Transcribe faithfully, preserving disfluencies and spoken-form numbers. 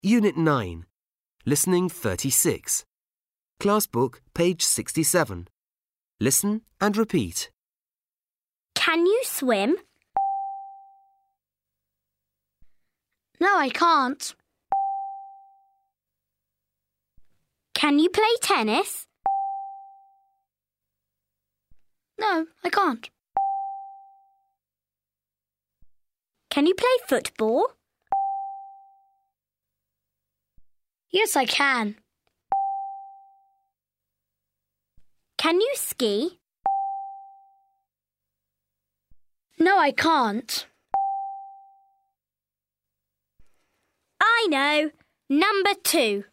Unit nine. Listening thirty-six. Class book, page sixty-seven. Listen and repeat. Can you swim? No, I can't. Can you play tennis? No, I can't. Can you play football? Yes, I can. Can you ski? No, I can't. I know. Number two.